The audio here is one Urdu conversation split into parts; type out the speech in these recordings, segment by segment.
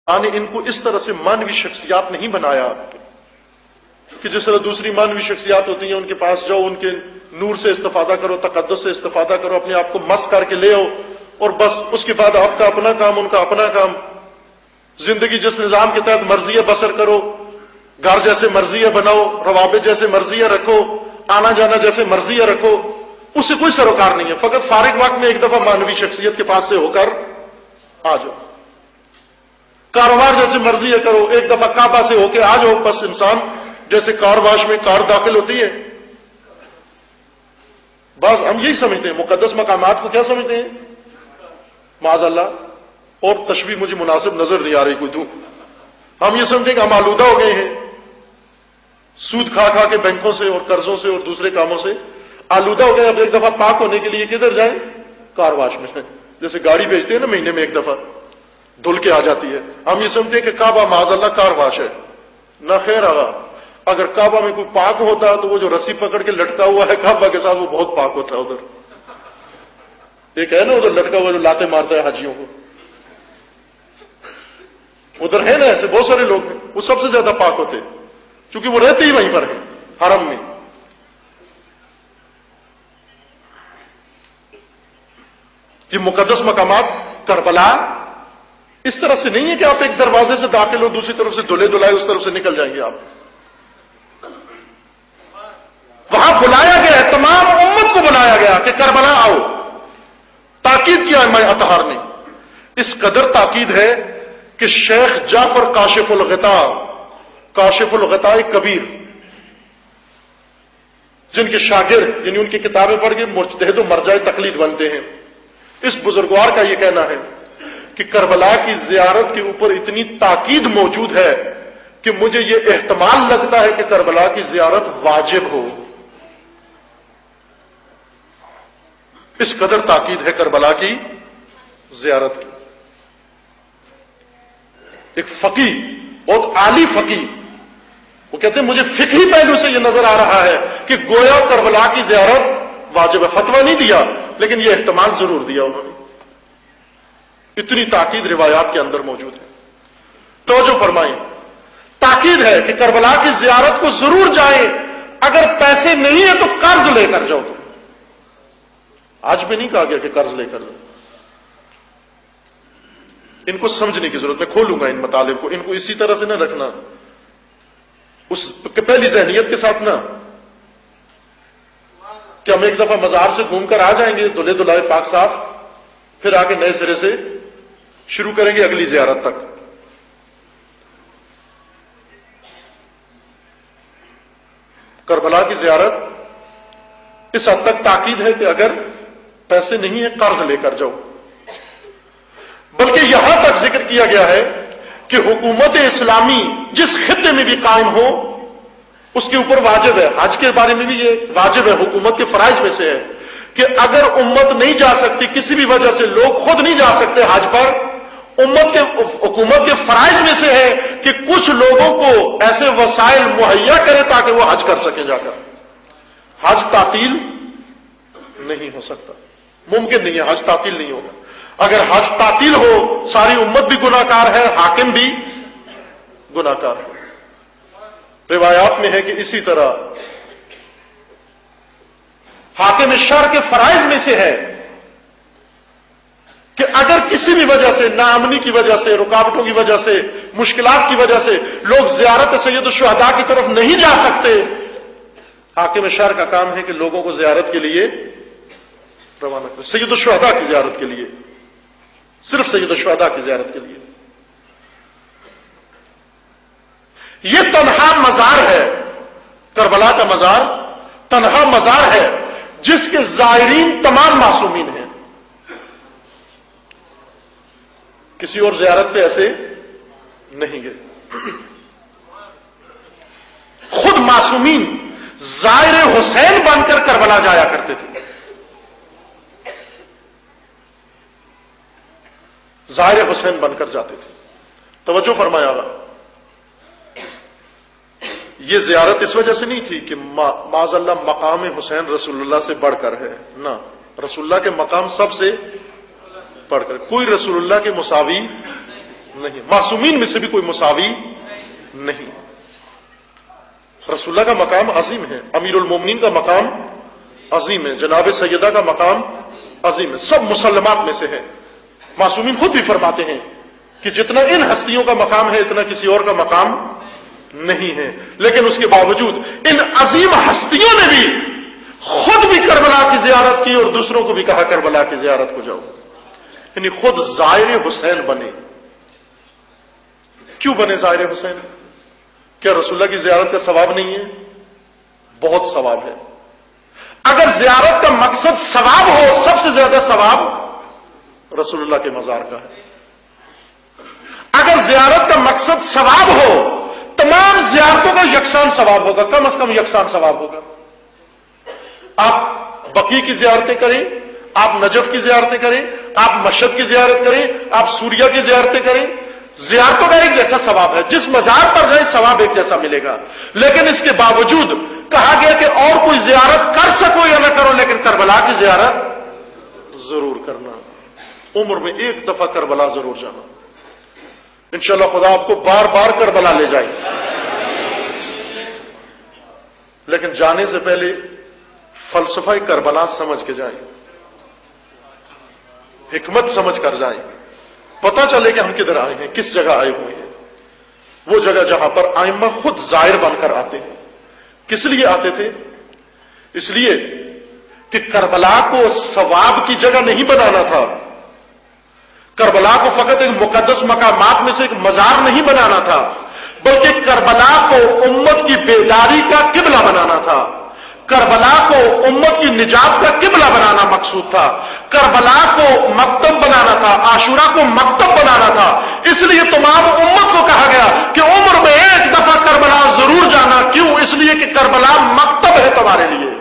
نے ان کو اس طرح سے مانوی شخصیات نہیں بنایا کہ جس طرح دوسری مانوی شخصیات ہوتی ہیں، ان کے پاس جاؤ، ان کے نور سے استفادہ کرو، تقدس سے استفادہ کرو، اپنے آپ کو مس کر کے لے آؤ، اور بس اس کے بعد آپ کا اپنا کام، ان کا اپنا کام، زندگی جس نظام کے تحت مرضی ہے بسر کرو، گھر جیسے مرضی ہے بناؤ، روابط جیسے مرضی ہے رکھو، آنا جانا جیسے مرضی ہے رکھو، اس سے کوئی سروکار نہیں ہے۔ فقط فارغ وقت میں ایک دفعہ مانوی شخصیت کے پاس سے ہو کر آ جاؤ، کاروبار جیسے مرضی ہے کرو، ایک دفعہ کعبہ سے ہو کے آ جاؤ، بس انسان جیسے کار واش میں کار داخل ہوتی ہے۔ بس ہم یہی سمجھتے ہیں، مقدس مقامات کو کیا سمجھتے ہیں؟ معاذ اللہ، اور تشبیہ مجھے مناسب نظر نہیں آ رہی کوئی دوں، ہم یہ سمجھتے ہیں کہ ہم آلودہ ہو گئے ہیں سود کھا کھا کے، بینکوں سے اور قرضوں سے اور دوسرے کاموں سے آلودہ ہو گئے۔ اب ایک دفعہ پاک ہونے کے لیے کدھر جائیں؟ کار واش میں، جیسے گاڑی بھیجتے ہیں نا مہینے میں ایک دفعہ دھل کے آ جاتی ہے، ہم یہ سمجھتے ہیں کہ کعبہ معاذ اللہ کار واش ہے۔ نہ خیر آگا، اگر کعبہ میں کوئی پاک ہوتا تو وہ جو رسی پکڑ کے لٹکا ہوا ہے کعبہ کے ساتھ، وہ بہت پاک ہوتا ہے۔ ادھر ایک ہے نا ادھر لٹکا ہوا جو لاتے مارتا ہے حاجیوں کو، ادھر ہے نا ایسے بہت سارے لوگ ہیں، وہ سب سے زیادہ پاک ہوتے ہیں کیونکہ وہ رہتے ہی وہیں پر ہیں، حرم میں۔ یہ مقدس مقامات کربلا اس طرح سے نہیں ہے کہ آپ ایک دروازے سے داخل ہو، دوسری طرف سے دھلے دھلائے اس طرف سے نکل جائیں گے آپ۔ وہاں بلایا گیا ہے، تمام امت کو بلایا گیا کہ کربلا آؤ، تاکید کیا ہے اطہار نے۔ اس قدر تاکید ہے کہ شیخ جعفر کاشف الغطاء کبیر، جن کے شاگرد یعنی ان کی کتابیں پڑھ کے مجتہد و مرجع تقلید بنتے ہیں، اس بزرگوار کا یہ کہنا ہے کہ کربلا کی زیارت کے اوپر اتنی تاکید موجود ہے کہ مجھے یہ احتمال لگتا ہے کہ کربلا کی زیارت واجب ہو۔ اس قدر تاکید ہے کربلا کی زیارت کی۔ ایک فقی، بہت عالی فقی، وہ کہتے ہیں مجھے فقہی پہلو سے یہ نظر آ رہا ہے کہ گویا کربلا کی زیارت واجب ہے۔ فتویٰ نہیں دیا لیکن یہ احتمال ضرور دیا انہوں نے۔ اتنی تاکید روایات کے اندر موجود ہے۔ توجہ فرمائیں، تاکید ہے کہ کربلا کی زیارت کو ضرور جائیں، اگر پیسے نہیں ہیں تو قرض لے کر جاؤ۔ تم آج بھی نہیں کہا گیا کہ قرض لے کر جاؤ۔ ان کو سمجھنے کی ضرورت، میں کھولوں گا ان مطالب کو، ان کو اسی طرح سے نہ رکھنا، اس پہلی ذہنیت کے ساتھ نہ کہ ہم ایک دفعہ مزار سے گھوم کر آ جائیں گے دھلے دھلائے پاک صاف، پھر آ کے نئے سرے سے شروع کریں گے اگلی زیارت تک۔ کربلا کی زیارت اس حد تک تاکید ہے کہ اگر پیسے نہیں ہیں قرض لے کر جاؤ، بلکہ یہاں تک ذکر کیا گیا ہے کہ حکومت اسلامی جس خطے میں بھی قائم ہو اس کے اوپر واجب ہے، حج کے بارے میں بھی یہ واجب ہے، حکومت کے فرائض میں سے ہے کہ اگر امت نہیں جا سکتی کسی بھی وجہ سے، لوگ خود نہیں جا سکتے حج پر، حکومت کے فرائض میں سے ہے کہ کچھ لوگوں کو ایسے وسائل مہیا کرے تاکہ وہ حج کر سکیں جا کر۔ حج تعطیل نہیں ہو سکتا، ممکن نہیں ہے، حج تعطیل نہیں ہوگا۔ اگر حج تعطیل ہو ساری امت بھی گناہ کار ہے، حاکم بھی گناہ کار ہے۔ روایات میں ہے کہ اسی طرح حاکم شرع کے فرائض میں سے ہے کہ اگر کسی بھی وجہ سے، ناامنی کی وجہ سے، رکاوٹوں کی وجہ سے، مشکلات کی وجہ سے لوگ زیارت سید الشہداء کی طرف نہیں جا سکتے، حاکم شرع کا کام ہے کہ لوگوں کو زیارت کے لیے روانہ کرے، سید الشہداء کی زیارت کے لیے، صرف سید الشہداء کی زیارت کے لیے۔ یہ تنہا مزار ہے، کربلا کا مزار تنہا مزار ہے جس کے زائرین تمام معصومین ہیں، کسی اور زیارت پہ ایسے نہیں گئے۔ خود معصومین زائر حسین بن کر کربلا جایا کرتے تھے، زائر حسین بن کر جاتے تھے۔ توجہ فرمایا گا، یہ زیارت اس وجہ سے نہیں تھی کہ معاذ اللہ مقام حسین رسول اللہ سے بڑھ کر ہے، نہ، رسول اللہ کے مقام سب سے بڑھ کر، کوئی رسول اللہ کے مساوی نہیں. معصومین میں سے بھی کوئی مساوی نہیں. رسول اللہ کا مقام عظیم ہے, امیر المومنین کا مقام عظیم ہے, جناب سیدہ کا مقام عظیم ہے, سب مسلمات میں سے ہے. معصومین خود بھی فرماتے ہیں کہ جتنا ان ہستیوں کا مقام ہے اتنا کسی اور کا مقام نہیں ہے. لیکن اس کے باوجود ان عظیم ہستیوں نے بھی خود بھی کربلا کی زیارت کی اور دوسروں کو بھی کہا کربلا کی زیارت کو جاؤ. یعنی خود زائر حسین بنے. کیوں بنے زائر حسین؟ کیا رسول اللہ کی زیارت کا ثواب نہیں ہے؟ بہت ثواب ہے. اگر زیارت کا مقصد ثواب ہو, سب سے زیادہ ثواب رسول اللہ کے مزار کا ہے. اگر زیارت کا مقصد ثواب ہو, تمام زیارتوں کا یکساں ثواب ہوگا, کم از کم یکساں ثواب ہوگا. آپ بقیع کی زیارتیں کریں, آپ نجف کی زیارتیں کریں, آپ مشہد کی زیارت کریں, آپ سوریہ کی زیارتیں کریں, زیارتوں کا ایک جیسا ثواب ہے. جس مزار پر جائیں ثواب ایک جیسا ملے گا. لیکن اس کے باوجود کہا گیا کہ اور کوئی زیارت کر سکو یا نہ کرو, لیکن کربلا کی زیارت ضرور کرنا. عمر میں ایک دفعہ کربلا ضرور جانا. انشاءاللہ خدا آپ کو بار بار کربلا لے جائے. لیکن جانے سے پہلے فلسفہ کربلا سمجھ کے جائیں, حکمت سمجھ کر جائیں, پتہ چلے کہ ہم کدھر آئے ہیں, کس جگہ آئے ہوئے ہیں. وہ جگہ جہاں پر ائمہ خود زائر بن کر آتے ہیں. کس لیے آتے تھے؟ اس لیے کہ کربلا کو ثواب کی جگہ نہیں بنانا تھا. کربلا کو فقط ایک مقدس مقامات میں سے ایک مزار نہیں بنانا تھا, بلکہ کربلا کو امت کی بیداری کا قبلہ بنانا تھا. کربلا کو امت کی نجات کا قبلہ بنانا مقصود تھا. کربلا کو مکتب بنانا تھا, عاشورہ کو مکتب بنانا تھا. اس لیے تمام امت کو کہا گیا کہ عمر میں ایک دفعہ کربلا ضرور جانا. کیوں؟ اس لیے کہ کربلا مکتب ہے تمہارے لیے.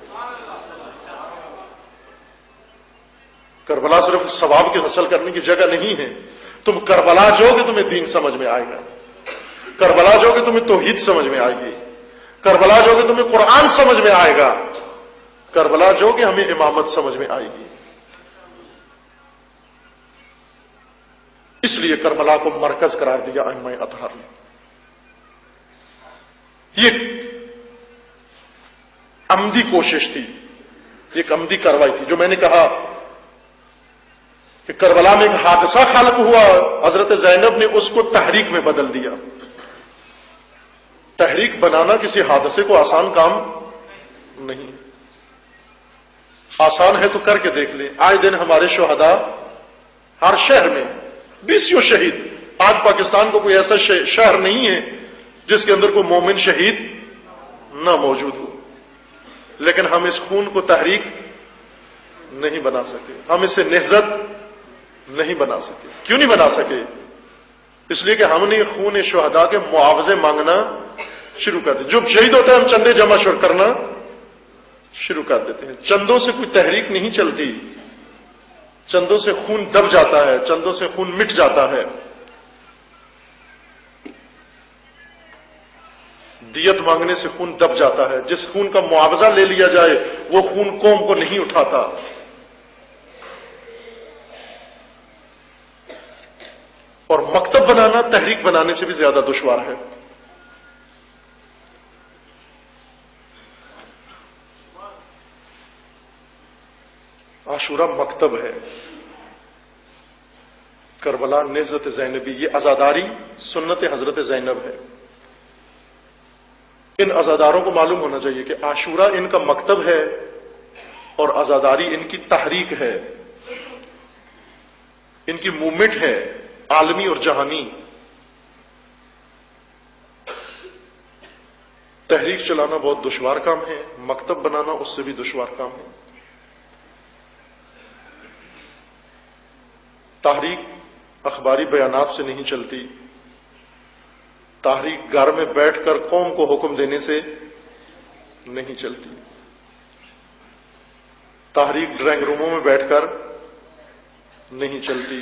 کربلا صرف ثواب کے حاصل کرنے کی جگہ نہیں ہے. تم کربلا جاؤ گے تمہیں دین سمجھ میں آئے گا. کربلا جاؤ گے تمہیں توحید سمجھ میں آئے گی. کربلا جاؤ گے تمہیں قرآن سمجھ میں آئے گا. کربلا جاؤ گے ہمیں امامت سمجھ میں آئے گی. اس لیے کربلا کو مرکز قرار دیا ائمہ اطہار نے. یہ عمدی کوشش تھی, ایک عمدی کارروائی تھی. جو میں نے کہا کہ کربلا میں ایک حادثہ خلق ہوا, حضرت زینب نے اس کو تحریک میں بدل دیا. تحریک بنانا کسی حادثے کو آسان کام نہیں. آسان ہے تو کر کے دیکھ لیں. آئے دن ہمارے شہداء ہر شہر میں 20 شہید. آج پاکستان کو کوئی ایسا شہر نہیں ہے جس کے اندر کوئی مومن شہید نہ موجود ہو. لیکن ہم اس خون کو تحریک نہیں بنا سکے, ہم اسے نہضت نہیں بنا سکے. کیوں نہیں بنا سکے؟ اس لیے کہ ہم نے خون شہداء کے معاوضے مانگنا شروع کر دیا. جب شہید ہوتا ہے ہم چندے جمع کرنا شروع کر دیتے ہیں. چندوں سے کوئی تحریک نہیں چلتی. چندوں سے خون دب جاتا ہے, چندوں سے خون مٹ جاتا ہے. دیت مانگنے سے خون دب جاتا ہے. جس خون کا معاوضہ لے لیا جائے وہ خون قوم کو نہیں اٹھاتا. اور مکتب بنانا تحریک بنانے سے بھی زیادہ دشوار ہے. عاشورہ مکتب ہے. کربلا نہضت زینبی, یہ عزاداری سنت حضرت زینب ہے. ان عزاداروں کو معلوم ہونا چاہیے کہ عاشورہ ان کا مکتب ہے اور عزاداری ان کی تحریک ہے, ان کی موومنٹ ہے, عالمی اور جہانی. تحریک چلانا بہت دشوار کام ہے, مکتب بنانا اس سے بھی دشوار کام ہے. تحریک اخباری بیانات سے نہیں چلتی. تحریک گھر میں بیٹھ کر قوم کو حکم دینے سے نہیں چلتی. تحریک ڈرائنگ روموں میں بیٹھ کر نہیں چلتی.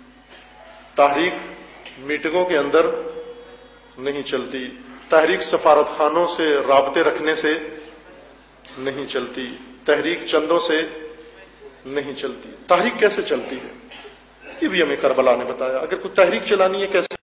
تحریک میٹنگوں کے اندر نہیں چلتی. تحریک سفارت خانوں سے رابطے رکھنے سے نہیں چلتی. تحریک چندوں سے نہیں چلتی. تحریک کیسے چلتی ہے؟ یہ بھی ہمیں کربلا نے بتایا. اگر کوئی تحریک چلانی ہے کیسے